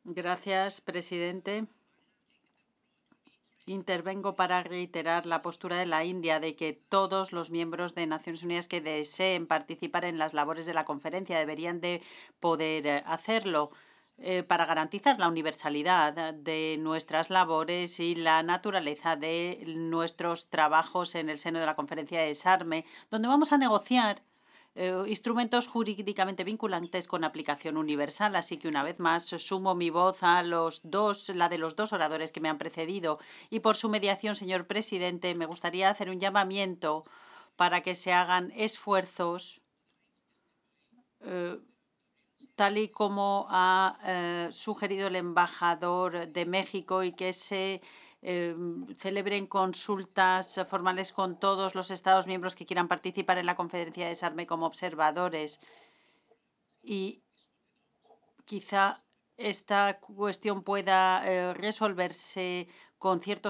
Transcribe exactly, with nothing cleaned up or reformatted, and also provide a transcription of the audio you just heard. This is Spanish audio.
Gracias, presidente. Intervengo para reiterar la postura de la India de que todos los miembros de Naciones Unidas que deseen participar en las labores de la conferencia deberían de poder eh, hacerlo eh, para garantizar la universalidad de nuestras labores y la naturaleza de nuestros trabajos en el seno de la conferencia de desarme, donde vamos a negociar eh, instrumentos jurídicamente vinculantes con aplicación universal. Así que una vez más sumo mi voz a los dos, la de los dos oradores que me han precedido. Y por su mediación, señor presidente, me gustaría hacer un llamamiento para que se hagan esfuerzos, eh, tal y como ha eh, sugerido el embajador de México, y que se eh, celebren consultas formales con todos los Estados miembros que quieran participar en la conferencia de desarme como observadores. Y quizá esta cuestión pueda eh, resolverse con ciertos